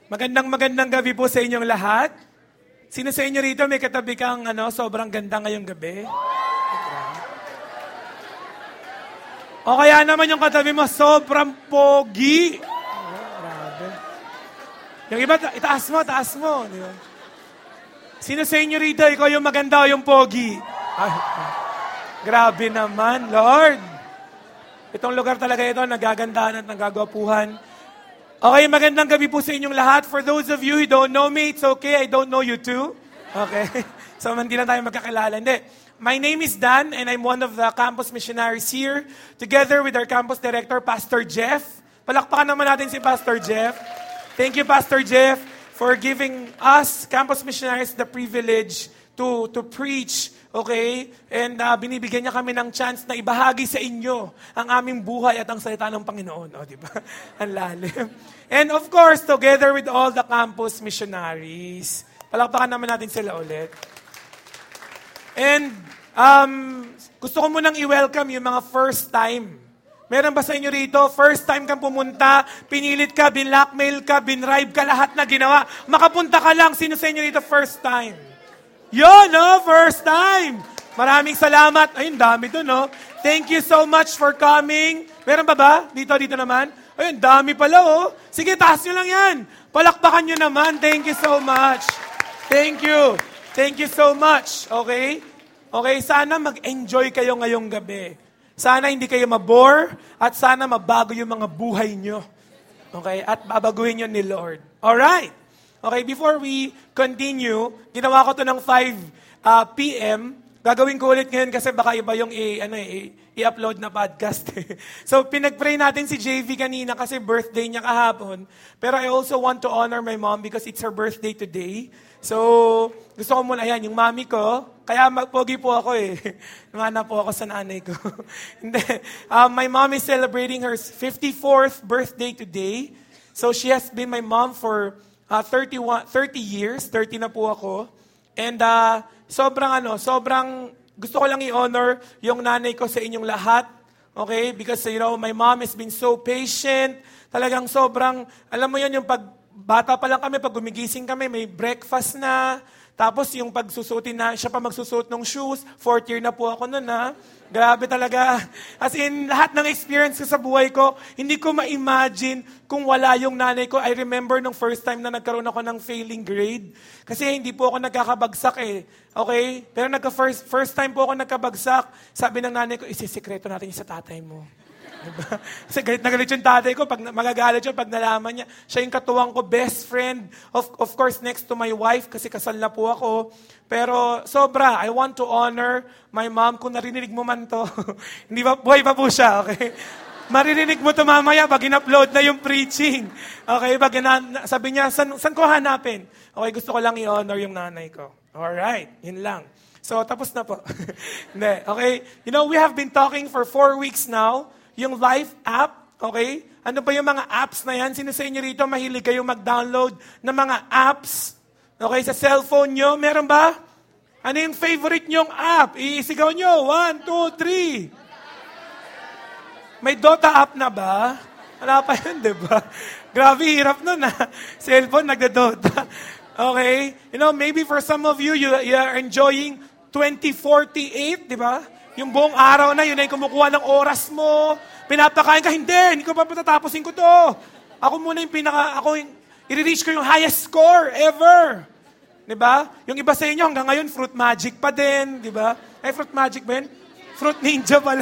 Magandang gabi po sa inyong lahat. Sino sa inyo rito may katabi kang sobrang ganda ngayong gabi? O kaya naman yung katabi mo, sobrang pogi. Grabe. Yung iba, itaas mo. Di ba? Sino sa inyo rito, ikaw yung maganda o yung pogi? Ay, grabe naman, Lord. Itong lugar talaga ito, nagagandahan at nagagwapuhan. Okay, magandang gabi po sa inyong lahat. For those of you who don't know me, it's okay, I don't know you too. Okay? So, hindi na tayo magkakilala. Hindi. My name is Dan, and I'm one of the campus missionaries here, together with our campus director, Pastor Jeff. Palakpakan naman natin si Pastor Jeff. Thank you, Pastor Jeff, for giving us, campus missionaries, the privilege to preach. Okay? And binibigyan niya kami ng chance na ibahagi sa inyo ang aming buhay at ang salita ng Panginoon. O, di ba? Ang lalim. And of course, together with all the campus missionaries. Palakpakan naman natin sila ulit. And gusto ko munang i-welcome yung mga first time. Meron ba sa inyo rito, first time kang pumunta, pinilit ka, binlockmail ka, binribe ka, lahat na ginawa. Makapunta ka lang. Sino sa inyo rito first time? Yun, first time. Maraming salamat. Ayun, dami doon, no? Thank you so much for coming. Meron ba? Dito naman. Ayun, dami pala, oh. Sige, taas nyo lang yan. Palakpakan nyo naman. Thank you so much. Thank you. Thank you so much. Okay? Okay, sana mag-enjoy kayo ngayong gabi. Sana hindi kayo mabore at sana mabago yung mga buhay nyo. Okay? At babaguhin nyo ni Lord. Alright? Okay, before we continue, ginawa ko to ng 5 p.m. Gagawin ko ulit ngayon kasi baka iba yung i-upload na podcast. So, pinag-pray natin si JV kanina kasi birthday niya kahapon. Pero I also want to honor my mom because it's her birthday today. So, gusto ko muna, yung mami ko, kaya pogi po ako Namana po ako sa nanay ko. Hindi. My mom is celebrating her 54th birthday today. So, she has been my mom for 30 years, 30 na po ako. And sobrang gusto ko lang i-honor yung nanay ko sa inyong lahat. Okay? Because, my mom has been so patient. Talagang sobrang, alam mo yun, yung bata pa lang kami, pag gumigising kami, may breakfast na. Tapos yung pagsusutin na, siya pa magsusuot ng shoes. 4th year na po ako nun, Grabe talaga. As in, lahat ng experience ko sa buhay ko, hindi ko ma-imagine kung wala yung nanay ko. I remember nung first time na nagkaroon ako ng failing grade. Kasi hindi po ako nagkakabagsak Okay? Pero first time po ako nagkabagsak, sabi ng nanay ko, isisikreto natin sa tatay mo. Diba? Kasi galit na galit yung tatay ko, magagalit yun pag nalaman niya. Siya yung katuwang ko, best friend. Of course, next to my wife, kasi kasal na po ako. Pero sobra, I want to honor my mom. Kung narinig mo man to, hindi ba, buhay pa po siya, okay? Maririnig mo to mamaya pag in-upload na yung preaching. Okay, sabi niya, saan ko hanapin? Okay, gusto ko lang i-honor yung nanay ko. Alright, yun lang. So, tapos na po. Hindi, okay? We have been talking for 4 weeks now. Yung Life app, okay? Ano ba yung mga apps na yan? Sino sa inyo rito mahilig kayo mag-download ng mga apps? Okay, sa cellphone nyo, meron ba? Ano yung favorite nyong app? Iisigaw nyo. 1, 2, 3. May Dota app na ba? Wala pa yun, di ba? Grabe, hirap nun Cellphone, nagda-Dota. Okay? Maybe for some of you, you are enjoying 2048, di ba? Yung buong araw na, yun ay kumukuha ng oras mo. Pinapakain ka, hindi ko pa patatapusin ko to. Ako muna yung i-reach ko yung highest score ever. Diba? Yung iba sa inyo, hanggang ngayon, Fruit Magic pa din. Diba? Ay, Fruit Magic ba yun? Fruit Ninja pala.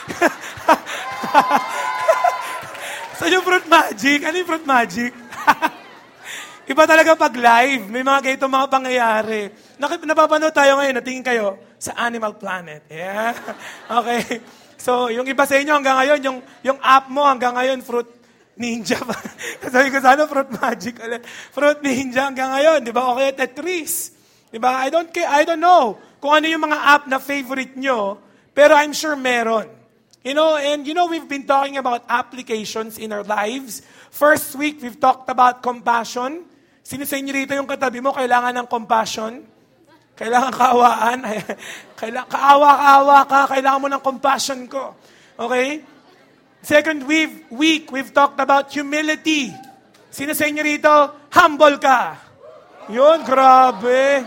So yung Fruit Magic, ano yung Fruit Magic? Iba talaga pag live. May mga ganitong mga pangyayari. Napapanood tayo ngayon, natingin kayo sa Animal Planet. Yeah? Okay. So, yung iba sa inyo hanggang ngayon, yung app mo hanggang ngayon, Fruit Ninja pa. Sabi ko sana, Fruit Magic ulit. Fruit Ninja hanggang ngayon, di ba? Okay, Tetris. Di ba? I don't know kung ano yung mga app na favorite nyo, pero I'm sure meron. We've been talking about applications in our lives. First week, we've talked about compassion. Sino sa inyo rito yung katabi mo, kailangan ng compassion? Kailangan kaawaan. Kaawa-kaawa ka. Kailangan mo ng compassion ko. Okay? Second week, we've talked about humility. Sino sa inyo rito, humble ka? Yun, grabe.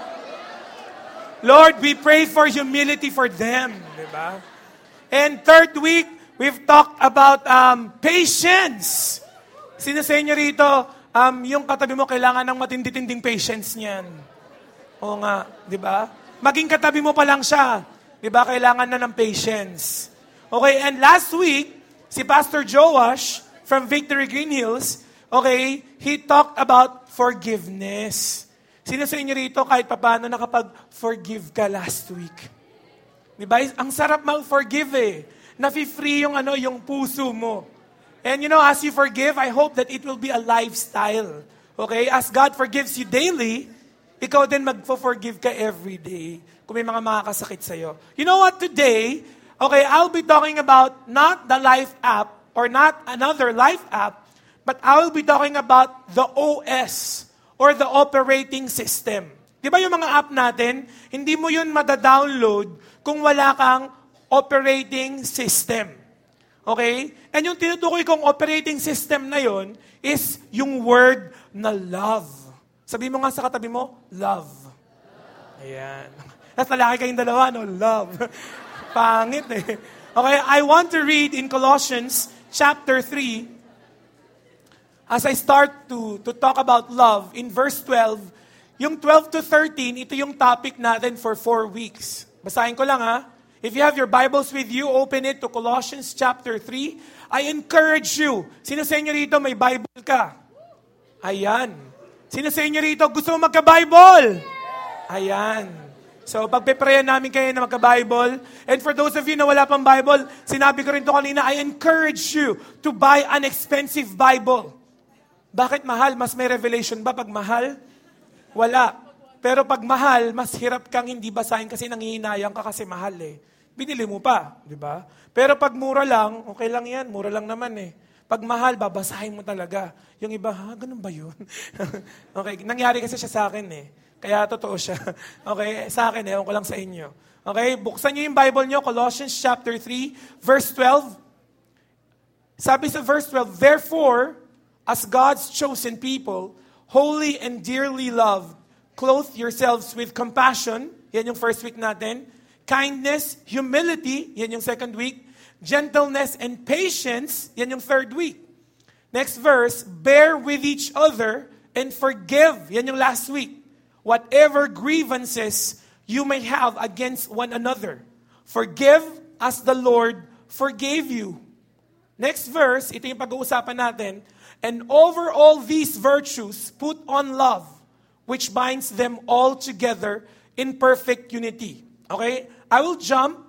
Lord, we pray for humility for them. Diba? And third week, we've talked about patience. Sino sa inyo rito, yung katabi mo, kailangan ng matindi-tinding patience niyan. Oo nga, di ba? Maging katabi mo pa lang siya. Di ba? Kailangan na ng patience. Okay, and last week, si Pastor Joash from Victory Green Hills, okay, he talked about forgiveness. Sino sa inyo rito kahit paano nakapag-forgive ka last week? Diba? Ang sarap mag-forgive eh. Nafi-free yung puso mo. And as you forgive, I hope that it will be a lifestyle. Okay? As God forgives you daily, ikaw din mag-forgive ka every day. Kung may mga makakasakit sa'yo. You know what? Today, okay, I'll be talking about not the Life app or not another Life app, but I will be talking about the OS or the operating system. Di ba yung mga app natin, hindi mo yun madadownload kung wala kang operating system. Okay? And yung tinutukoy kong operating system na yun is yung word na love. Sabi mo nga sa katabi mo, love. Ayan. At lalaki kayong dalawa, no? Love. Pangit eh. Okay, I want to read in Colossians chapter 3, as I start to talk about love, in verse 12, yung 12 to 13, ito yung topic natin for 4 weeks. Basahin ko lang ha. If you have your Bibles with you, open it to Colossians chapter 3. I encourage you. Sino sa inyo rito may Bible ka? Ayan. Sino sa inyo rito gusto mo magka-Bible? Ayan. So, pagpiprayan namin kayo na magka-Bible. And for those of you na wala pang Bible, sinabi ko rin to kanina, I encourage you to buy an expensive Bible. Bakit mahal? Mas may revelation ba pag mahal? Wala. Pero pag mahal, mas hirap kang hindi basahin kasi nanghihinayang ka kasi mahal eh. Binili mo pa, di ba? Pero pag mura lang, okay lang yan. Mura lang naman eh. Pag mahal, babasahin mo talaga. Yung iba, ganun ba yun? Okay, nangyari kasi siya sa akin eh. Kaya totoo siya. Okay, sa akin, ewan ko lang sa inyo. Okay, buksan niyo yung Bible niyo, Colossians chapter 3, verse 12. Sabi sa verse 12, therefore, as God's chosen people, holy and dearly loved, clothe yourselves with compassion, yan yung first week natin, kindness, humility, yan yung second week, gentleness and patience, yan yung third week. Next verse, bear with each other and forgive, yan yung last week. Whatever grievances you may have against one another, forgive as the Lord forgave you. Next verse, ito yung pag-uusapan natin, and over all these virtues, put on love, which binds them all together in perfect unity. Okay? I will jump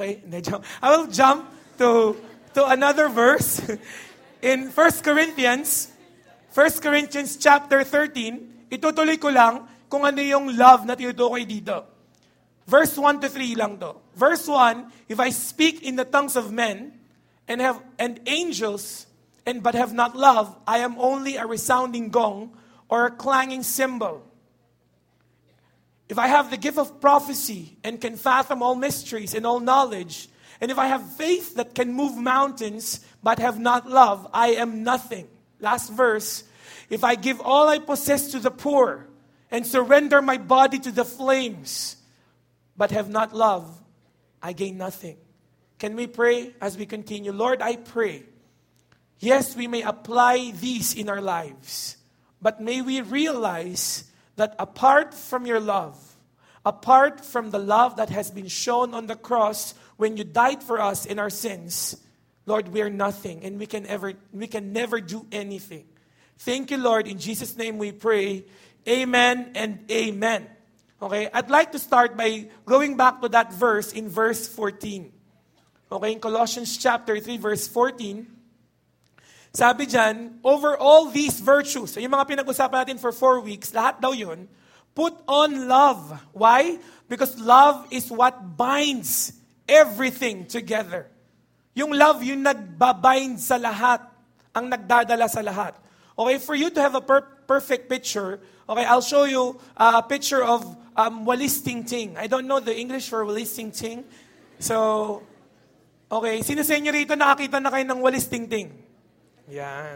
to another verse in 1 Corinthians chapter 13. Itutuloy ko lang kung ano yung love na tinutukoy dito. Verse 1 to 3 lang to. Verse 1, if I speak in the tongues of men and angels, but have not love, I am only a resounding gong or a clanging cymbal. If I have the gift of prophecy and can fathom all mysteries and all knowledge, and if I have faith that can move mountains but have not love, I am nothing. Last verse, if I give all I possess to the poor and surrender my body to the flames but have not love, I gain nothing. Can we pray as we continue? Lord, I pray, yes, we may apply these in our lives, but may we realize that apart from your love, apart from the love that has been shown on the cross when you died for us in our sins, Lord, we are nothing and we can never do anything. Thank you, Lord. In Jesus' name we pray. Amen and amen. Okay, I'd like to start by going back to that verse in verse 14. Okay, in Colossians chapter 3, verse 14, sabi dyan, over all these virtues, so yung mga pinag-usapan natin for 4 weeks, lahat daw yun, put on love. Why? Because love is what binds everything together. Yung love, yung nagbabind sa lahat, ang nagdadala sa lahat. Okay, for you to have a perfect picture, okay, I'll show you a picture of walis ting-ting. I don't know the English for walis ting-ting. So, okay, sino sa inyo rito nakakita na kayo ng walis ting-ting? Yan.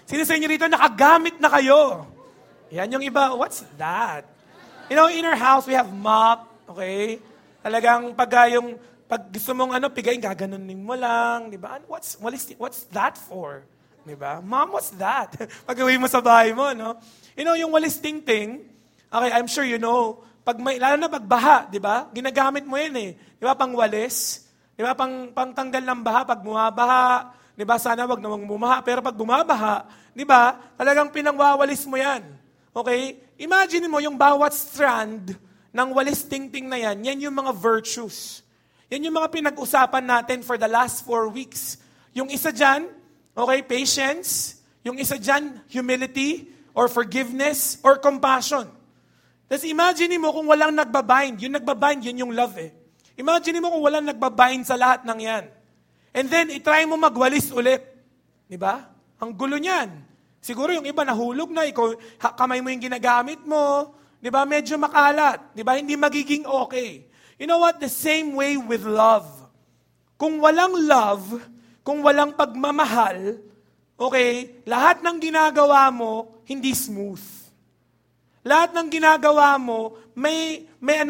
Sino sa inyo rito nakagamit na kayo? Yan yung iba, what's that? In our house, we have mop, okay? Talagang pag gusto mong pigayin, gaganunin mo lang, di ba? What's that for? Di ba? Mom, what's that? Pag-uwi mo sa bahay mo, no? Yung walis ting-ting, okay, I'm sure you know, lalo na pagbaha, di ba? Ginagamit mo yan eh. Di ba, pang walis? Di ba, pang tanggal ng baha, pag bumabaha, di ba, sana wag namang bumaha. Pero pag bumabaha, di ba, talagang pinangwawalis mo yan. Okay? Imagine mo yung bawat strand ng walis ting-ting na yan, yan yung mga virtues. Yan yung mga pinag-usapan natin for the last 4 weeks. Yung isa dyan, okay, patience. Yung isa dyan, humility, or forgiveness, or compassion. Tapos imagine mo kung walang nagbabind. Yung nagbabind, yun yung love eh. Imagine mo kung walang nagbabind sa lahat ng yan. And then, itry mo magwalis ulit. Di ba? Ang gulo niyan. Siguro yung iba nahulog na, ikaw, kamay mo yung ginagamit mo. Di ba? Medyo makalat. Di ba? Hindi magiging okay. You know what? The same way with love. Kung walang love, kung walang pagmamahal, okay, lahat ng ginagawa mo, hindi smooth. Lahat ng ginagawa mo, may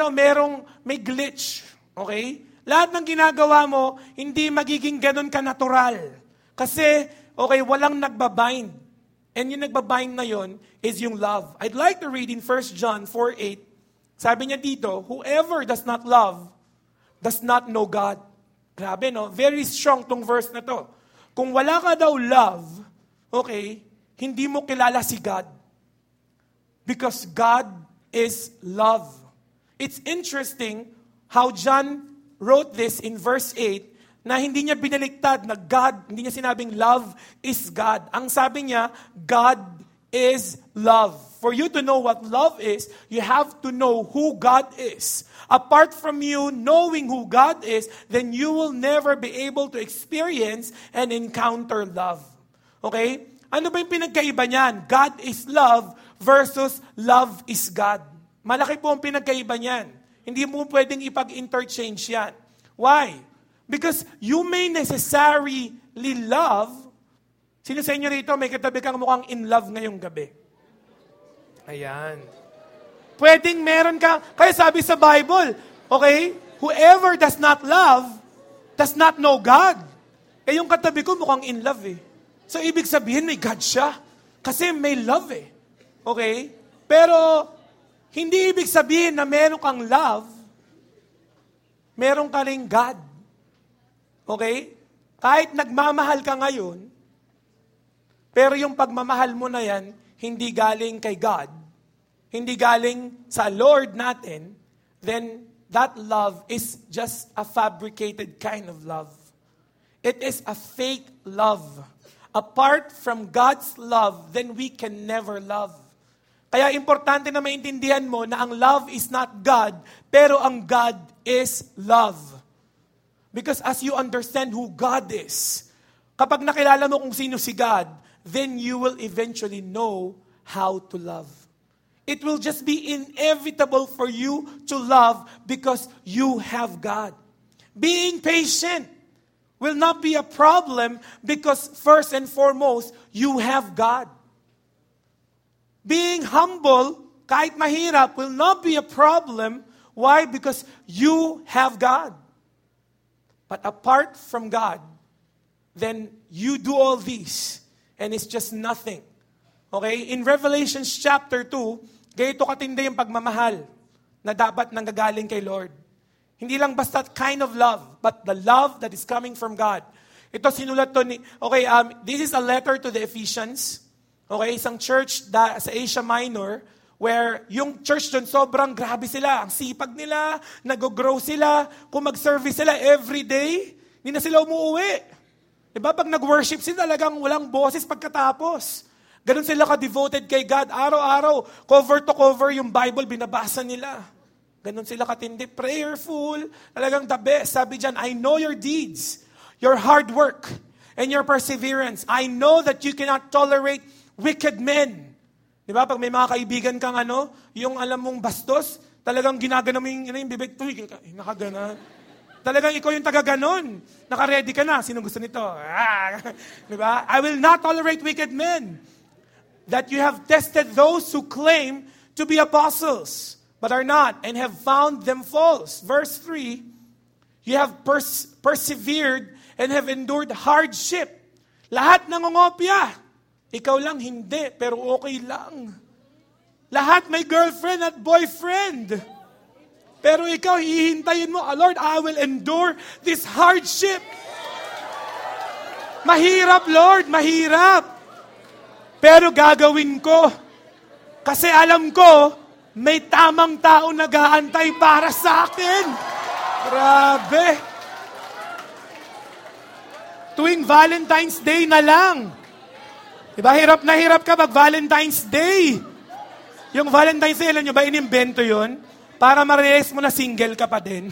glitch. Okay? Lahat ng ginagawa mo, hindi magiging ganun ka-natural. Kasi, okay, walang nagbabind. And yung nagbabind na yon is yung love. I'd like to read in 1 John 4:8. Sabi niya dito, whoever does not love, does not know God. Grabe, no? Very strong tong verse na to. Kung wala ka daw love, okay, hindi mo kilala si God. Because God is love. It's interesting how John wrote this in verse 8 na hindi niya binaliktad na God, hindi niya sinabing love is God. Ang sabi niya, God is love. For you to know what love is, you have to know who God is. Apart from you knowing who God is, then you will never be able to experience and encounter love. Okay? Ano ba yung pinagkaiba niyan? God is love versus love is God. Malaki po ang pinagkaiba niyan. Hindi mo pwedeng ipag-interchange yan. Why? Because you may necessarily love. Sino sa inyo rito, may katabi kang mukhang in love ngayong gabi? Ayan. Pwedeng meron ka, kaya sabi sa Bible, okay, whoever does not love, does not know God. Eh yung katabi ko mukhang in love eh. So ibig sabihin may God siya. Kasi may love eh. Okay? Pero, hindi ibig sabihin na meron kang love, meron ka ring God. Okay? Kahit nagmamahal ka ngayon, pero yung pagmamahal mo na yan, hindi galing kay God, hindi galing sa Lord natin, then that love is just a fabricated kind of love. It is a fake love. Apart from God's love, then we can never love. Kaya importante na maintindihan mo na ang love is not God, pero ang God is love. Because as you understand who God is, kapag nakilala mo kung sino si God, then you will eventually know how to love. It will just be inevitable for you to love because you have God. Being patient will not be a problem because first and foremost, you have God. Being humble, kahit mahirap, will not be a problem. Why? Because you have God. But apart from God, then you do all these, and it's just nothing. Okay? In Revelation chapter 2, ganito katindi yung pagmamahal na dapat nanggagaling kay Lord. Hindi lang basta kind of love, but the love that is coming from God. Ito sinulat to ni, okay, this is a letter to the Ephesians. Okay, isang church sa Asia Minor, where yung church doon sobrang grabe sila. Ang sipag nila, nag-grow sila, kung mag-service sila every day, hindi na sila umuwi. Diba? Pag nag-worship sila, talagang walang boses pagkatapos. Ganun sila ka-devoted kay God. Araw-araw, cover to cover yung Bible, binabasa nila. Ganun sila katindi. Prayerful. Talagang the best. Sabi dyan, I know your deeds, your hard work, and your perseverance. I know that you cannot tolerate wicked men. Di ba? Pag may mga kaibigan kang yung alam mong bastos, talagang ginagana mo yung bibig, nakagana. Talagang ikaw yung taga-ganon. Naka-ready ka na. Sino gusto nito? Diba? I will not tolerate wicked men. That you have tested those who claim to be apostles, but are not, and have found them false. Verse 3, you have persevered and have endured hardship. Lahat nangongopya. Ikaw lang hindi, pero okay lang. Lahat may girlfriend at boyfriend. Pero ikaw, hihintayin mo, Lord, I will endure this hardship. Mahirap, Lord, mahirap. Pero gagawin ko. Kasi alam ko, may tamang tao nag-aantay para sa akin. Grabe. Tuwing Valentine's Day na lang. Diba, hirap na hirap ka pag Valentine's Day. Yung Valentine's Day, alam nyo ba, inimbento yun? Para ma-realize mo na single ka pa din.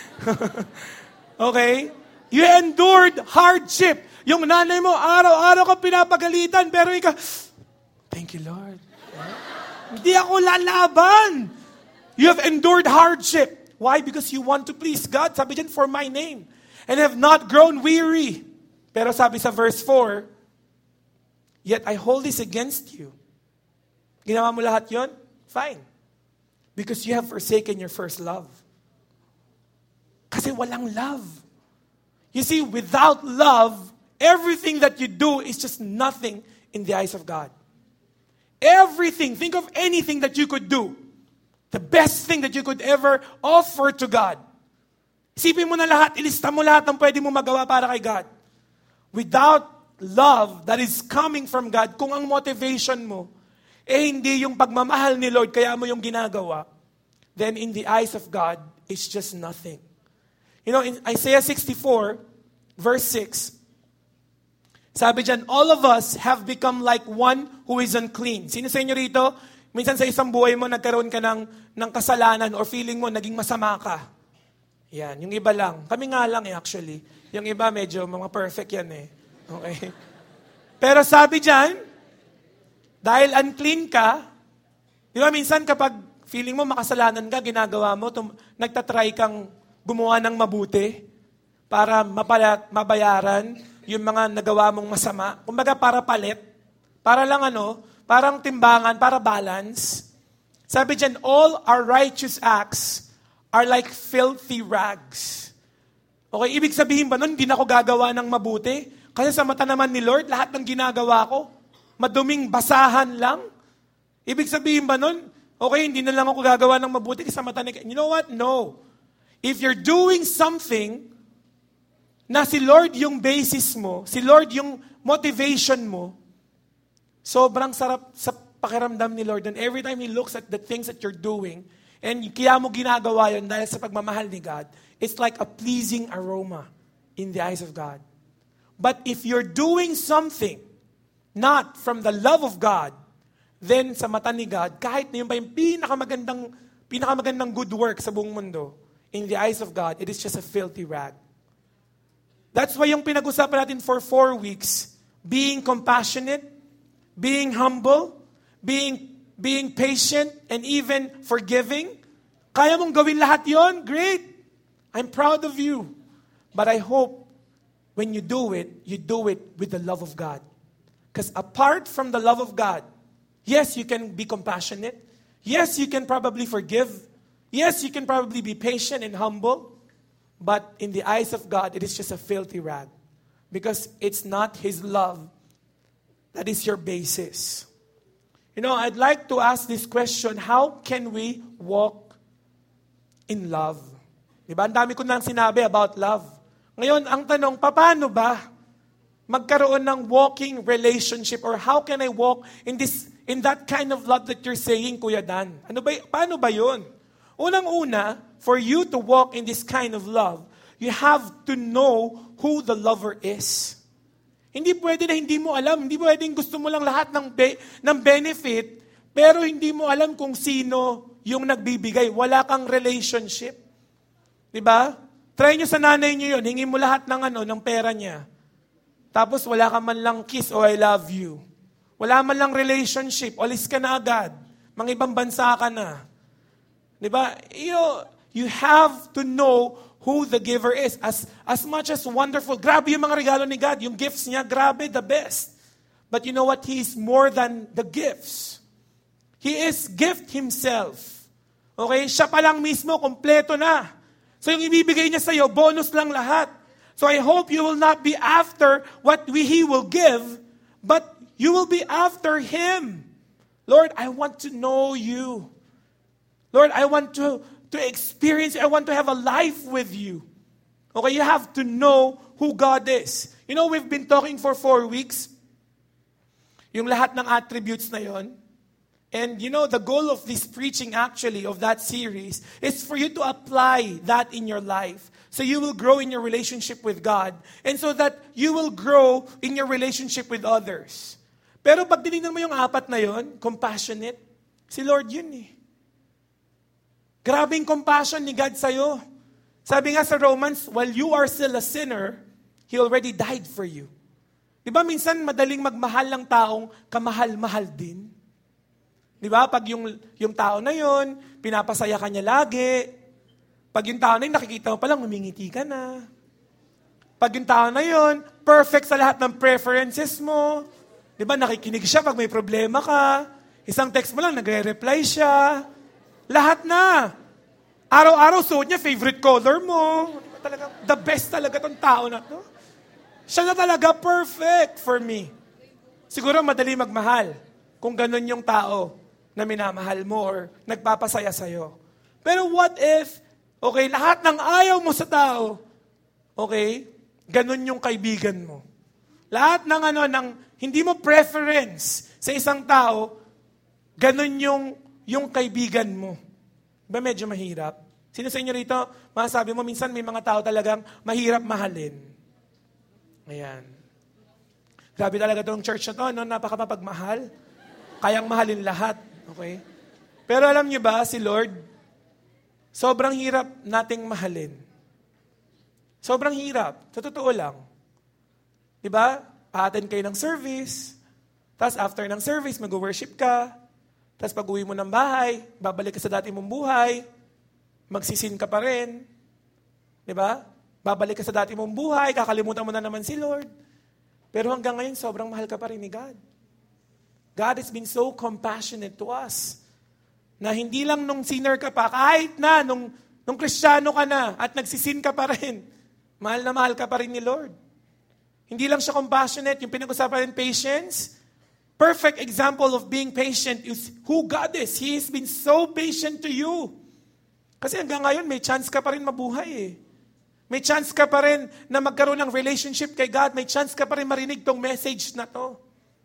Okay? You endured hardship. Yung nanay mo, araw-araw ka pinapagalitan, pero ikaw, thank you, Lord. Hindi ako lalaban. You have endured hardship. Why? Because you want to please God. Sabi dyan, for my name. And have not grown weary. Pero sabi sa verse 4, yet I hold this against you. Ginawa mo lahat yon? Fine. Because you have forsaken your first love. Kasi walang love. You see, without love, everything that you do is just nothing in the eyes of God. Everything, think of anything that you could do. The best thing that you could ever offer to God. Isipin mo na lahat, ilista mo lahat ng pwede mo magawa para kay God. Without love that is coming from God, kung ang motivation mo, hindi yung pagmamahal ni Lord, kaya mo yung ginagawa, then in the eyes of God, it's just nothing. You know, in Isaiah 64, verse 6, sabi dyan, all of us have become like one who is unclean. Sino sa inyo rito? Minsan sa isang buhay mo, nagkaroon ka ng kasalanan or feeling mo, naging masama ka. Yan, yung iba lang. Kami nga lang actually. Yung iba medyo mga perfect yan Okay? Pero sabi dyan, dahil unclean ka, di ba minsan kapag feeling mo makasalanan ka, ginagawa mo, nagtatry kang gumawa ng mabuti para mabayaran yung mga nagawa mong masama. Kumbaga para palit, para lang parang timbangan, para balance. Sabi dyan, all our righteous acts are like filthy rags. Okay, ibig sabihin ba nun, hindi na ako gagawa ng mabuti? Kasi sa mata naman ni Lord, lahat ng ginagawa ko, maduming basahan lang? Ibig sabihin ba nun, okay, hindi na lang ako gagawa ng mabuti kasi sa mata ni God. You know what? No. If you're doing something na si Lord yung basis mo, si Lord yung motivation mo, sobrang sarap sa pakiramdam ni Lord. And every time He looks at the things that you're doing, and kaya mo ginagawa yun dahil sa pagmamahal ni God, it's like a pleasing aroma in the eyes of God. But if you're doing something not from the love of God, then sa mata ni God, kahit na yun pa yung pinakamagandang good work sa buong mundo, in the eyes of God, it is just a filthy rag. That's why yung pinag-usapan natin for 4 weeks, being compassionate, being humble, being patient, and even forgiving. Kaya mong gawin lahat yon? Great! I'm proud of you. But I hope when you do it with the love of God. Because apart from the love of God, yes, you can be compassionate. Yes, you can probably forgive. Yes, you can probably be patient and humble. But in the eyes of God, it is just a filthy rag. Because it's not His love that is your basis. You know, I'd like to ask this question, how can we walk in love? Diba? Ang dami ko nang sinabi about love. Ngayon, ang tanong, paano ba magkaroon ng walking relationship, or how can I walk in that kind of love that you're saying, Kuya Dan? Paano ba yun? Unang-una, for you to walk in this kind of love, you have to know who the lover is. Hindi pwede na hindi mo alam. Hindi pwedeng gusto mo lang lahat ng benefit, pero hindi mo alam kung sino yung nagbibigay. Wala kang relationship. Diba? Try nyo sa nanay nyo yun. Hingi mo lahat ng pera niya. Tapos wala ka man lang kiss o I love you. Wala man lang relationship. Alis ka na agad. Mga ibang bansa ka na. Diba? You have to know who the giver is. As much as wonderful, grabe yung mga regalo ni God. Yung gifts niya, grabe, the best. But you know what? He is more than the gifts. He is gift Himself. Okay? Siya pa lang mismo, kompleto na. So yung ibibigay niya sa'yo, bonus lang lahat. So I hope you will not be after what He will give, but you will be after Him. Lord, I want to know You. Lord, I want to experience, I want to have a life with You. Okay, you have to know who God is. You know, we've been talking for 4 weeks. Yung lahat ng attributes na yon. And you know, the goal of this preaching actually, of that series, is for you to apply that in your life. So you will grow in your relationship with God. And so that you will grow in your relationship with others. Pero pag tinignan mo yung 4 na yon, compassionate, si Lord yun eh. Grabing compassion ni God sa'yo. Sabi nga sa Romans, while you are still a sinner, He already died for you. Di ba minsan madaling magmahal ng taong kamahal-mahal din? Di ba? Pag yung tao na yon, pinapasaya ka niya lagi. Pag yung tao na yun, nakikita mo palang, humingiti ka na. Pag yung tao na yon, perfect sa lahat ng preferences mo. Di ba? Nakikinig siya pag may problema ka. Isang text mo lang, nagre-reply siya. Lahat na. Araw-araw suot niya, favorite color mo. Diba talaga, the best talaga tong tao na to. Siya na talaga perfect for me. Siguro madali magmahal kung ganun yung tao na minamahal mo or nagpapasaya sa'yo. Pero what if, okay, lahat ng ayaw mo sa tao, okay, ganun yung kaibigan mo. Lahat ng hindi mo preference sa isang tao, ganun yung kaibigan mo. Ba medyo mahirap? Sino sa inyo rito, masasabi mo, minsan may mga tao talagang mahirap mahalin. Ayan. Grabe talaga itong church na to, no? Napakapagmahal. Kayang mahalin lahat. Okay? Pero alam niyo ba, si Lord, sobrang hirap nating mahalin. Sobrang hirap. Sa totoo lang. Diba? Pa-attend kayo ng service. Tapos after ng service, mag-worship ka. Tapos pag uwi mo ng bahay, babalik ka sa dati mong buhay, magsisin ka pa rin. Diba? Babalik ka sa dati mong buhay, kakalimutan mo na naman si Lord. Pero hanggang ngayon, sobrang mahal ka pa rin ni God. God has been so compassionate to us, na hindi lang nung sinner ka pa, kahit na nung Kristiyano ka na at nagsisin ka pa rin, mahal na mahal ka pa rin ni Lord. Hindi lang siya compassionate, yung pinag-usapan rin patience. Perfect example of being patient is who God is. He has been so patient to you. Kasi hanggang ngayon, may chance ka pa rin mabuhay eh. May chance ka pa rin na magkaroon ng relationship kay God. May chance ka pa rin marinig tong message na to.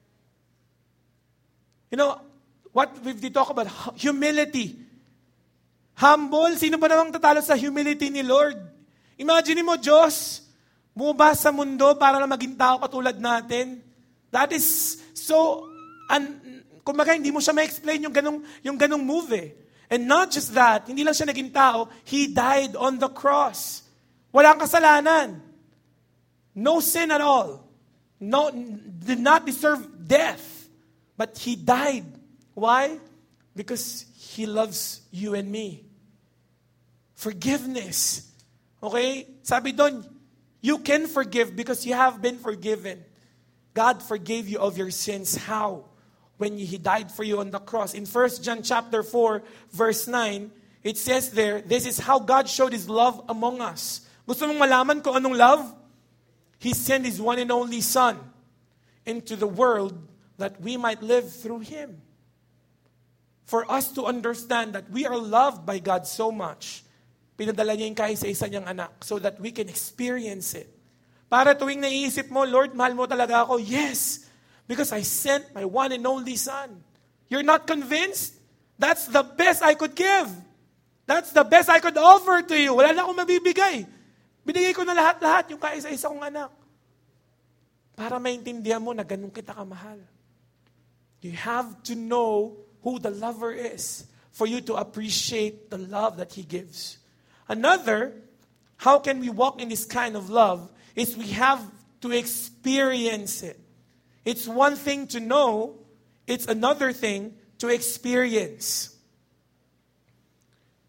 You know, what we've talked about, humility. Humble, sino ba namang tatalo sa humility ni Lord? Imagine mo, Diyos, bumaba sa mundo para na maging tao katulad natin. That is so, kumbaga hindi mo siya ma-explain yung ganong move eh. And not just that, hindi lang siya naging tao, He died on the cross. Walang kasalanan. No sin at all. No, did not deserve death. But He died. Why? Because He loves you and me. Forgiveness. Okay? Sabi doon, you can forgive because you have been forgiven. God forgave you of your sins. How? When He died for you on the cross. In 1 John chapter 4, verse 9, it says there, this is how God showed His love among us. Gusto mong malaman kung anong love? He sent His one and only Son into the world that we might live through Him. For us to understand that we are loved by God so much, pinadala niya yung kaisa-isa niyang anak so that we can experience it. Para tuwing naiisip mo, Lord, mahal mo talaga ako. Yes, because I sent my one and only Son. You're not convinced? That's the best I could give. That's the best I could offer to you. Wala na akong mabibigay. Binigay ko na lahat-lahat yung kaisa-isa kong anak. Para maintindihan mo na ganun kita kamahal. You have to know who the lover is for you to appreciate the love that He gives. Another, how can we walk in this kind of love is we have to experience it. It's one thing to know, it's another thing to experience.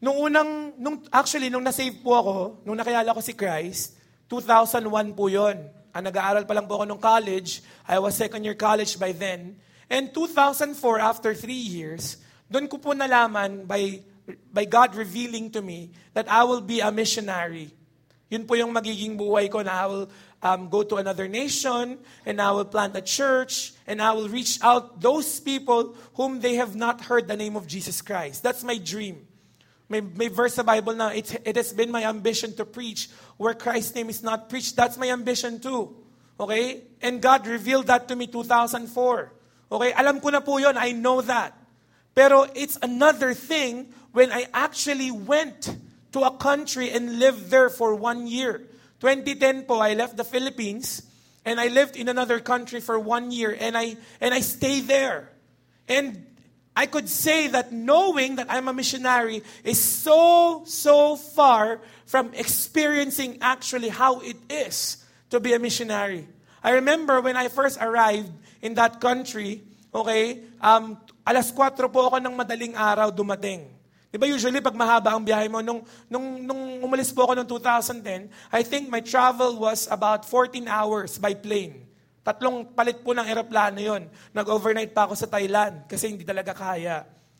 nung nasave po ako, nung nakilala ko si Christ, 2001 po yun. Nag-aaral pa lang po ako nung college. I was second year college by then. And 2004, after 3 years, doon ko po nalaman by God revealing to me that I will be a missionary. Yun po yung magiging buhay ko na I will go to another nation and I will plant a church and I will reach out those people whom they have not heard the name of Jesus Christ. That's my dream. May verse sa Bible na, it has been my ambition to preach where Christ's name is not preached. That's my ambition too. Okay? And God revealed that to me 2004. Okay? Alam ko na po yun. I know that. Pero it's another thing when I actually went to a country and lived there for 1 year. 2010 po, I left the Philippines and I lived in another country for 1 year and I stayed there. And I could say that knowing that I'm a missionary is so far from experiencing actually how it is to be a missionary. I remember when I first arrived in that country, okay, 4:00 po ako ng madaling araw dumating. Diba usually pag mahaba ang biyahe mo, nung umalis po ako noong 2010, I think my travel was about 14 hours by plane. 3 palit po ng eroplano yon. Nag-overnight pa ako sa Thailand kasi hindi talaga kaya.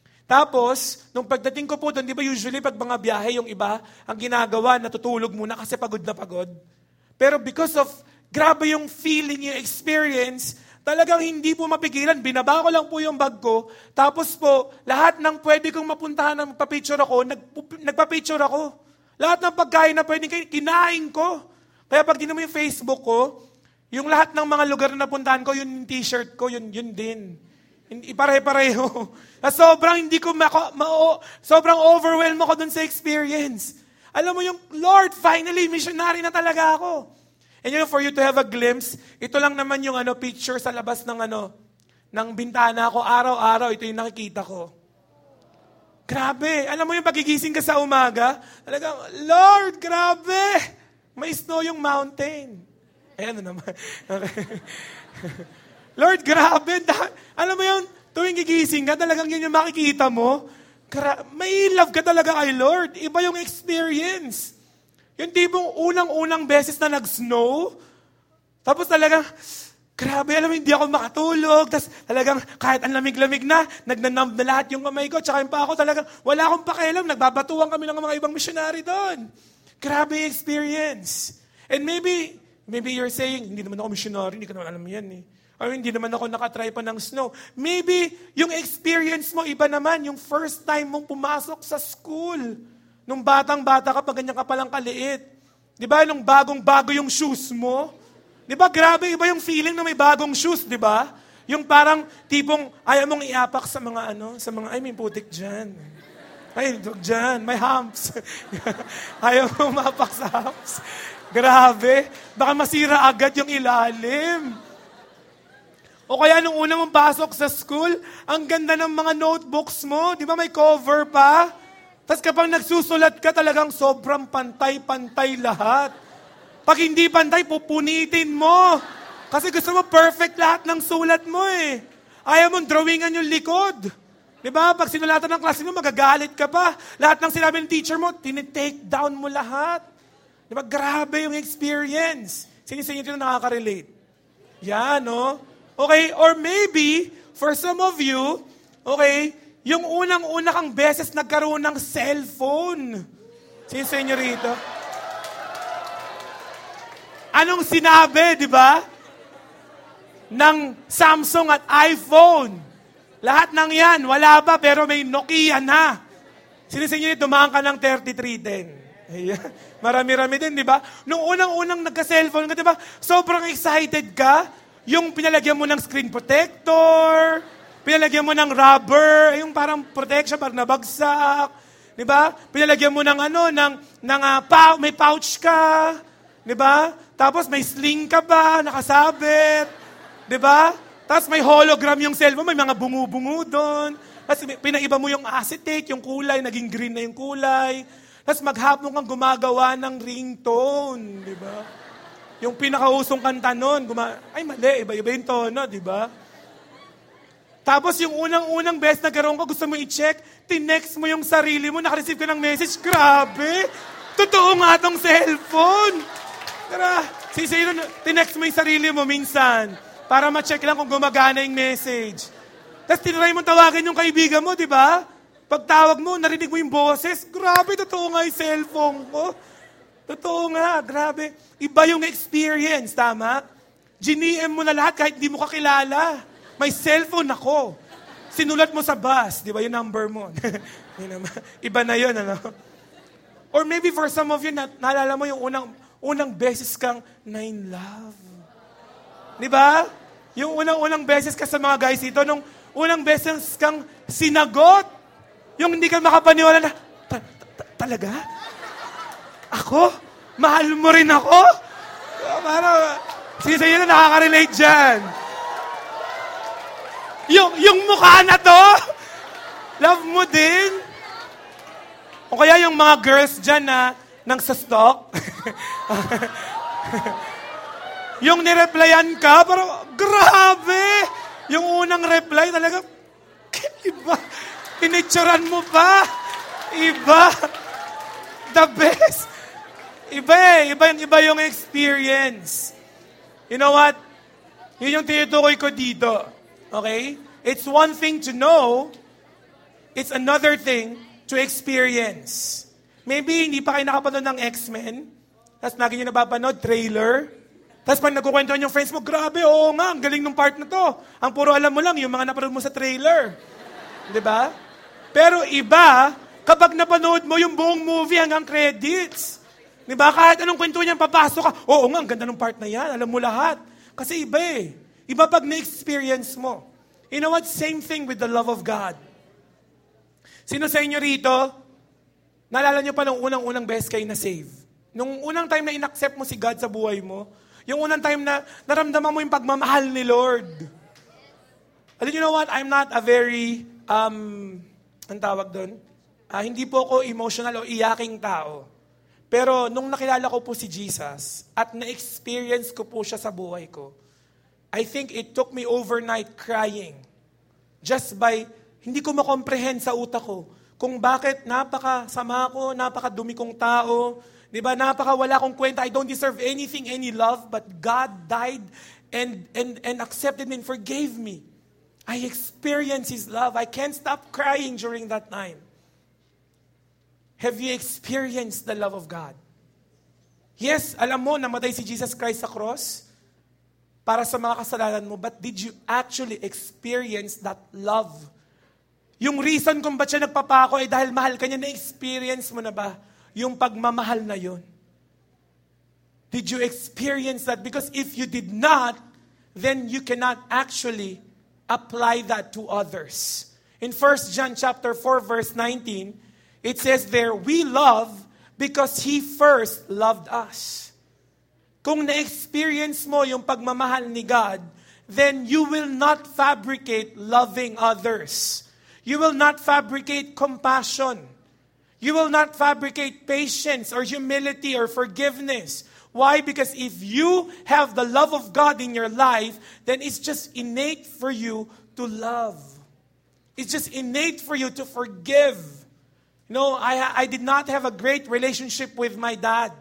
Tapos, nung pagdating ko po doon, di ba usually pag mga biyahe yung iba, ang ginagawa, natutulog muna kasi pagod na pagod. Pero because of, grabe yung feeling, yung experience, talagang hindi po mapigilan. Binaba ko lang po yung bag ko. Tapos po, lahat ng pwede kong mapuntahan na magpa-picture ako, nagpa-picture ako. Lahat ng pagkain na pwede kinain ko. Kaya pag mo yung Facebook ko, yung lahat ng mga lugar na napuntahan ko, yung t-shirt ko, yun din. Pare-pareho. Sobrang hindi ko sobrang overwhelmed ako dun sa experience. Alam mo yung, Lord, finally, missionary na talaga ako. And for you to have a glimpse, ito lang naman yung picture sa labas ng bintana ko. Araw-araw, ito yung nakikita ko. Grabe. Alam mo yung pagigising ka sa umaga, talagang, Lord, grabe! May snow yung mountain. Ano naman. Okay. Lord, grabe. Alam mo yung tuwing gigising ka, talagang yun yung makikita mo. May love ka talaga kay Lord. Iba yung experience. Yung tipong unang-unang beses na nag-snow, tapos talagang, grabe, alam mo, hindi ako makatulog, tapos talagang kahit ang lamig-lamig na, nagnanumb na lahat yung kamay ko, tsaka yung pa ako talagang, wala akong pakialam, nagbabatuan kami ng mga ibang missionary doon. Grabe yung experience. And maybe you're saying, hindi naman ako missionary, hindi ka naman alam yan eh. Or hindi naman ako nakatry pa ng snow. Maybe yung experience mo, iba naman, yung first time mong pumasok sa school. Nung batang-bata ka, pag ganyan ka palang kaliit. Di ba? Nung bagong-bago yung shoes mo. Di ba? Grabe, iba yung feeling na may bagong shoes, di ba? Yung parang tipong, ayaw mong iapak sa mga ay, may putik dyan. Ay, dyan, may humps. Ayaw mong maapak sa humps. Grabe, baka masira agad yung ilalim. O kaya nung una mong pasok sa school, ang ganda ng mga notebooks mo. Di ba may cover pa? Tapos kapag nagsusulat ka, talagang sobrang pantay-pantay lahat. Pag hindi pantay, pupunitin mo. Kasi gusto mo perfect lahat ng sulat mo eh. Ayaw mong drawingan yung likod. Diba? Pag sinulatan ng klase mo, magagalit ka pa. Lahat ng sinabi ng teacher mo, tinitake down mo lahat. Diba? Grabe yung experience. Sino-sino ito nakaka-relate? Yan, no? Okay, or maybe, for some of you, okay, yung unang-una kang beses nagkaroon ng cellphone. Sino sa inyo rito? Anong sinabi, di ba? Ng Samsung at iPhone. Lahat ng yan, wala pa, pero may Nokia na. Sino sa inyo dumaan ka ng 3310? Ayan. Marami-rami din, di ba? Nung unang-unang nagka-cellphone ka, di ba? Sobrang excited ka. Yung pinalagyan mo ng screen protector, pinalagyan mo ng rubber, yung parang protection, parang nabagsak. Di ba? Pinalagyan mo ng may pouch ka. Di ba? Tapos may sling ka ba, nakasabit. Di ba? Tapos may hologram yung cellphone, may mga bungu-bungu doon. Tapos pinaiba mo yung acetate, yung kulay, naging green na yung kulay. Tapos maghapon kang gumagawa ng ringtone. Di ba? Yung pinakausong kanta nun, ay mali, iba-iba yung tono, di ba? Tapos yung unang beses na ganoon ka, gusto mo i-check, tinext mo yung sarili mo, nakareceive ka ng message, grabe! Totoo nga tong cellphone! Tinext mo yung sarili mo minsan, para ma-check lang kung gumagana yung message. Tapos tinry mo tawagin yung kaibigan mo, di ba? Pag tawag mo, narinig mo yung boses, grabe, totoo nga yung cellphone ko. Totoo nga, grabe. Iba yung experience, tama? GNM mo na lahat kahit di mo kakilala. May cellphone ako. Sinulat mo sa bus, di ba yung number mo? Iba na yun, ano? Or maybe for some of you, naalala mo yung unang beses kang na-in love. Di ba? Yung unang beses ka sa mga guys dito, nung unang beses kang sinagot, yung hindi ka makapaniwala na, talaga? Ako? Mahal mo rin ako? Parang, sige sa'yo na nakaka-relate dyan. Yung mukha na to, love mo din. O kaya yung mga girls dyan na nang sa stalk, yung nireplyan ka, parang, grabe! Yung unang reply talaga, iba. Pinitsuran mo pa. Iba. The best. Iba yung experience. You know what? Yun yung tinutukoy ko dito. Okay? It's one thing to know, it's another thing to experience. Maybe hindi pa kayo nakapanood ng X-Men, tapos lagi nyo napapanood, trailer, tapos pag nagkukwentuhan yung friends mo, grabe, oo nga, ang galing ng part na to. Ang puro alam mo lang, yung mga napanood mo sa trailer. Diba? Pero iba, kapag napanood mo yung buong movie hanggang credits. Diba? Kahit anong kwento niyan, papasok ka, oo nga, ang ganda ng part na yan, alam mo lahat. Kasi iba eh. Iba pag na-experience mo. You know what? Same thing with the love of God. Sino sa inyo rito, naalala nyo pa nung unang beses kayo na-save? Nung unang time na in-accept mo si God sa buhay mo, yung unang time na naramdaman mo yung pagmamahal ni Lord. And you know what? I'm not a very, ang tawag doon? Hindi po ako emotional o iyaking tao. Pero nung nakilala ko po si Jesus at na-experience ko po siya sa buhay ko, I think it took me overnight crying just by, hindi ko makomprehend sa utak ko kung bakit napakasama ko, napakadumi kong tao, di ba, napakawala kong kwenta, I don't deserve anything, any love, but God died and accepted me and forgave me. I experienced His love. I can't stop crying during that time. Have you experienced the love of God? Yes, alam mo, namatay si Jesus Christ sa cross para sa mga kasalanan mo, but did you actually experience that love? Yung reason kung ba't siya nagpapako ay dahil mahal ka niya, na-experience mo na ba yung pagmamahal na yun? Did you experience that? Because if you did not, then you cannot actually apply that to others. In 1 John chapter 4, verse 19, it says there, we love because He first loved us. Kung na-experience mo yung pagmamahal ni God, then you will not fabricate loving others. You will not fabricate compassion. You will not fabricate patience or humility or forgiveness. Why? Because if you have the love of God in your life, then it's just innate for you to love. It's just innate for you to forgive. You know, I did not have a great relationship with my dad.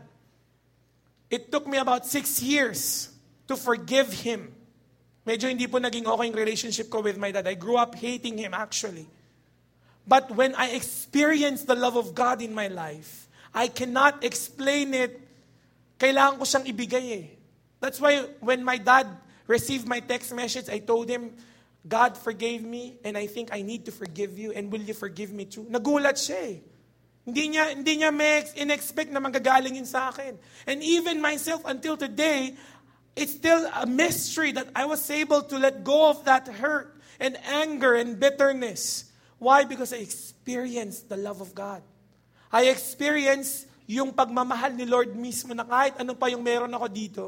It took me about 6 years to forgive him. Medyo hindi po naging okay yung relationship ko with my dad. I grew up hating him actually. But when I experienced the love of God in my life, I cannot explain it. Kailangan ko siyang ibigay eh. That's why when my dad received my text message, I told him, God forgave me and I think I need to forgive you and will you forgive me too? Nagulat siya eh. Hindi niya in-expect na magagaling yun sa akin. And even myself until today, it's still a mystery that I was able to let go of that hurt and anger and bitterness. Why? Because I experienced the love of God. I experienced yung pagmamahal ni Lord mismo na kahit ano pa yung meron ako dito,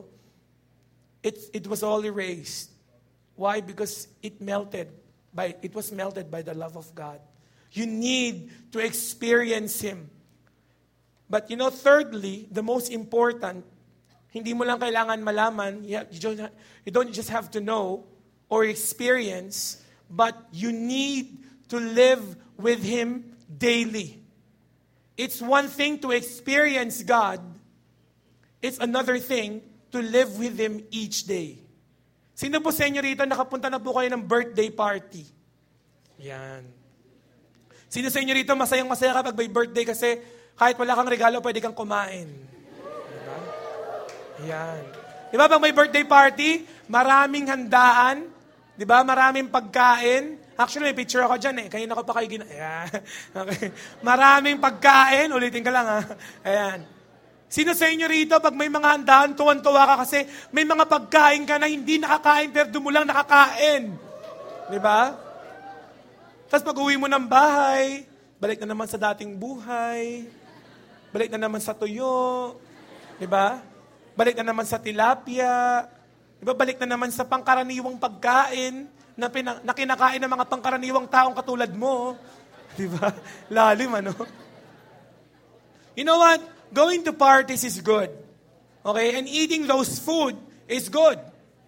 it was all erased. Why? Because it was melted by the love of God. You need to experience Him. But you know, thirdly, the most important, hindi mo lang kailangan malaman, you don't just have to know or experience, but you need to live with Him daily. It's one thing to experience God. It's another thing to live with Him each day. Sino po sa inyo rito nakapunta na po kayo ng birthday party? Yan. Sino sa inyo rito masayang-masaya kapag may birthday kasi kahit wala kang regalo, pwede kang kumain? Diba? Yan. Diba pag may birthday party, maraming handaan, diba? Maraming pagkain. Actually, may picture ako dyan eh. Kanina ko pa kayo Ayan. Okay. Maraming pagkain. Ulitin ka lang ha. Ayan. Sino sa inyo rito, pag may mga handaan, tuwan-tuwa ka kasi may mga pagkain ka na hindi nakakain, pero doon mo lang nakakain. Diba? Tapos pag uwi mo ng bahay, balik na naman sa dating buhay. Balik na naman sa tuyo. Diba? Balik na naman sa tilapia. Diba? Balik na naman sa pangkaraniwang pagkain na kinakain ng mga pangkaraniwang taong katulad mo. Diba? Lalim, ano? You know what? Going to parties is good. Okay? And eating those food is good.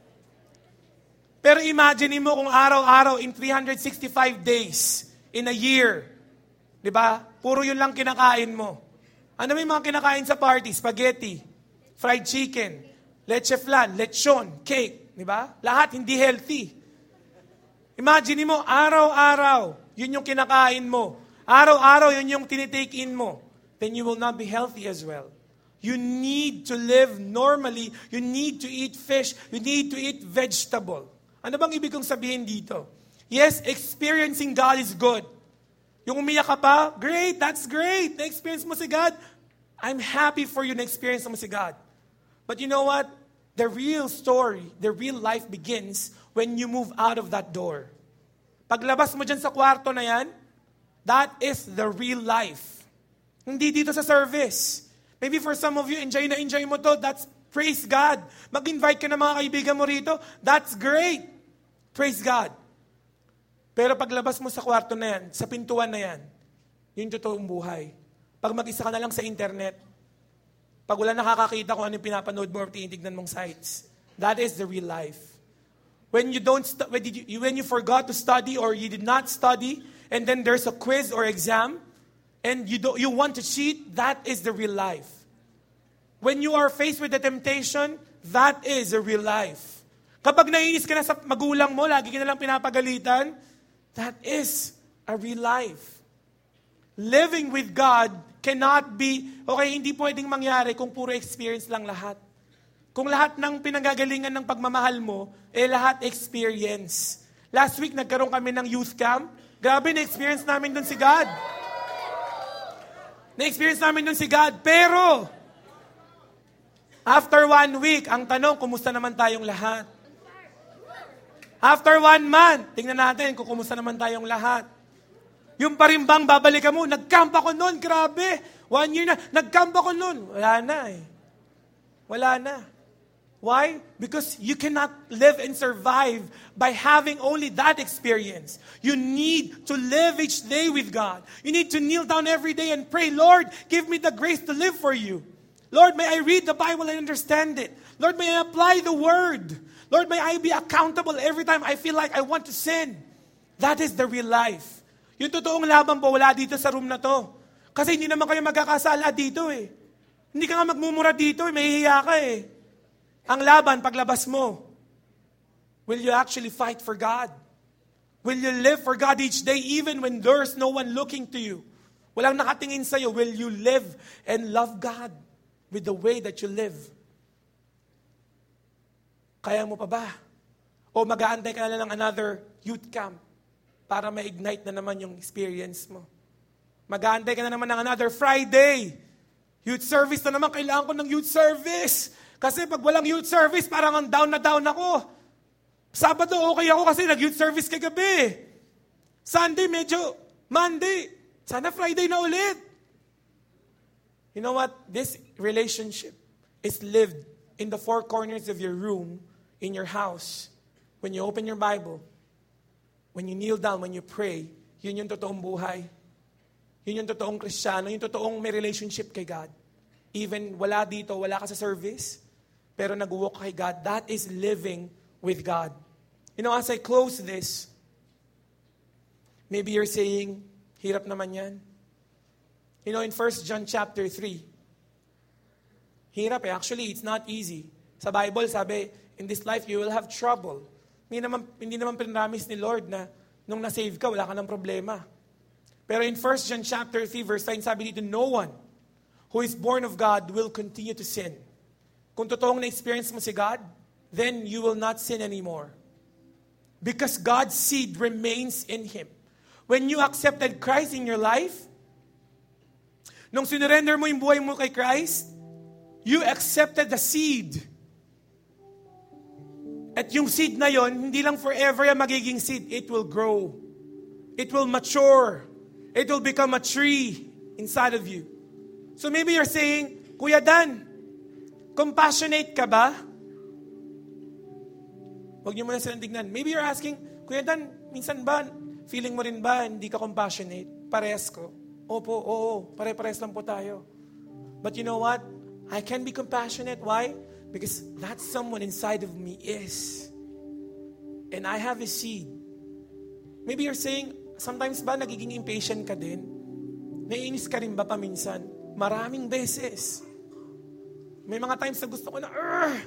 Pero imagine mo kung araw-araw in 365 days in a year, di ba? Puro yun lang kinakain mo. Ano may mga kinakain sa party? Spaghetti, fried chicken, leche flan, lechon, cake, di ba? Lahat hindi healthy. Imagine mo, araw-araw, yun yung kinakain mo. Araw-araw, yun yung tinitake in mo. Then you will not be healthy as well. You need to live normally. You need to eat fish. You need to eat vegetable. Ano bang ibig kong sabihin dito? Yes, experiencing God is good. Yung umiyak ka pa, great, that's great. Na-experience mo si God. I'm happy for you na experience mo si God. But you know what? The real story, the real life begins when you move out of that door. Paglabas mo dyan sa kwarto na yan, that is the real life. Hindi dito sa service. Maybe for some of you, enjoy mo to. That's praise God. Mag-invite ka ng mga kaibigan mo rito. That's great. Praise God. Pero paglabas mo sa kwarto na yan, sa pintuan na yan, yun totoong buhay. Pag mag-isa ka na lang sa internet, pag wala nakakakita kung ano yung pinapanood mo or tinitignan mong sites, that is the real life. When you forgot to study or you did not study, and then there's a quiz or exam, and you want to cheat, that is the real life. When you are faced with the temptation, that is a real life. Kapag naiinis ka na sa magulang mo, lagi ka na lang pinapagalitan, that is a real life. Living with God cannot be, okay, hindi pwedeng mangyari kung puro experience lang lahat. Kung lahat ng pinanggagalingan ng pagmamahal mo, lahat experience. Last week, nagkaroon kami ng youth camp. Grabe, na-experience namin dun si God. Na-experience namin dun si God. Pero, after 1 week, ang tanong, kumusta naman tayong lahat? After 1 month, tingnan natin kung kumusta naman tayong lahat. Yung parimbang babalikan mo, nag-camp ako nun, grabe. 1 year na, nag-camp ako nun. Wala na eh. Wala na. Why? Because you cannot live and survive by having only that experience. You need to live each day with God. You need to kneel down every day and pray, Lord, give me the grace to live for you. Lord, may I read the Bible and understand it. Lord, may I apply the Word. Lord, may I be accountable every time I feel like I want to sin. That is the real life. Yung totoong laban po, wala dito sa room na to. Kasi hindi naman kayo magkakasala dito eh. Hindi ka nga magmumura dito eh, mahihiya ka eh. Ang laban, paglabas mo, will you actually fight for God? Will you live for God each day even when there's no one looking to you? Walang nakatingin sa'yo. Will you live and love God with the way that you live? Kaya mo pa ba? O mag-aantay ka na lang ng another youth camp para ma-ignite na naman yung experience mo? Mag-aantay ka na naman ng another Friday. Youth service na naman, kailangan ko ng youth service. Kasi pag walang youth service, parang ang down na down ako. Sabado, okay ako kasi nag-youth service kagabi. Sunday, medyo Monday. Sana Friday na ulit. You know what? This relationship is lived in the 4 corners of your room, in your house. When you open your Bible, when you kneel down, when you pray, yun yung totoong buhay. Yun yung totoong Kristiyano, yung totoong may relationship kay God. Even wala dito, wala ka sa service, pero nag-walk kay God. That is living with God. You know, as I close this, Maybe you're saying, hirap naman yan. You know, in 1 John chapter 3, hirap eh. Actually, it's not easy. Sa Bible, sabi, in this life, you will have trouble. Hindi naman pinramis ni Lord na nung na-save ka, wala ka ng problema. Pero in 1 John chapter 3, verse 9, sabi dito, no one who is born of God will continue to sin. Kung totoong na-experience mo si God, then you will not sin anymore. Because God's seed remains in Him. When you accepted Christ in your life, nung sinurrender mo yung buhay mo kay Christ, you accepted the seed. At yung seed na yon, hindi lang forever yung magiging seed. It will grow. It will mature. It will become a tree inside of you. So maybe you're saying, Kuya Dan, compassionate ka ba? Huwag niyo muna silang tignan. Maybe you're asking, Kuya Dan, minsan ba, feeling mo rin ba, hindi ka compassionate? Parehas ko. Opo, oo, pare-pares lang po tayo. But you know what? I can be compassionate. Why? Because that someone inside of me is. And I have a seed. Maybe you're saying, sometimes ba nagiging impatient ka din? Naiinis ka rin ba paminsan? Maraming beses. May mga times na gusto ko na,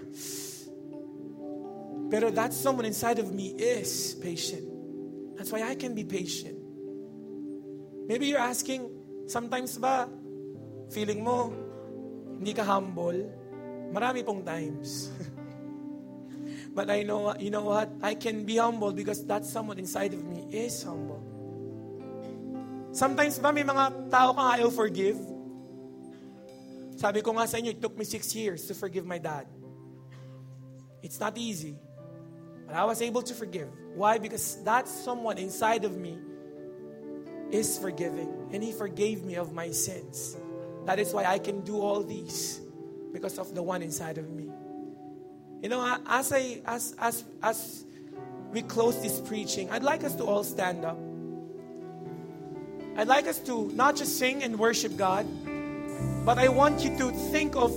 pero that someone inside of me is patient. That's why I can be patient. Maybe you're asking, sometimes ba, feeling mo, hindi ka humble? Marami pong times. But I know, you know what? I can be humble because that someone inside of me is humble. Sometimes ba may mga tao kang ayaw forgive? Sabi ko nga sa inyo, it took me 6 years to forgive my dad. It's not easy. But I was able to forgive. Why? Because that someone inside of me is forgiving. And He forgave me of my sins. That is why I can do all these. Because of the one inside of me. You know, as we close this preaching, I'd like us to all stand up. I'd like us to not just sing and worship God, but I want you to think of,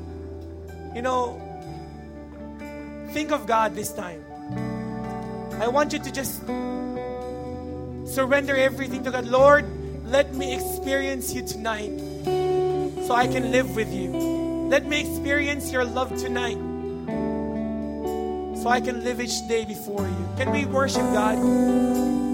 think of God this time. I want you to just surrender everything to God. Lord, let me experience you tonight so I can live with you. Let me experience your love tonight so I can live each day before you. Can we worship God?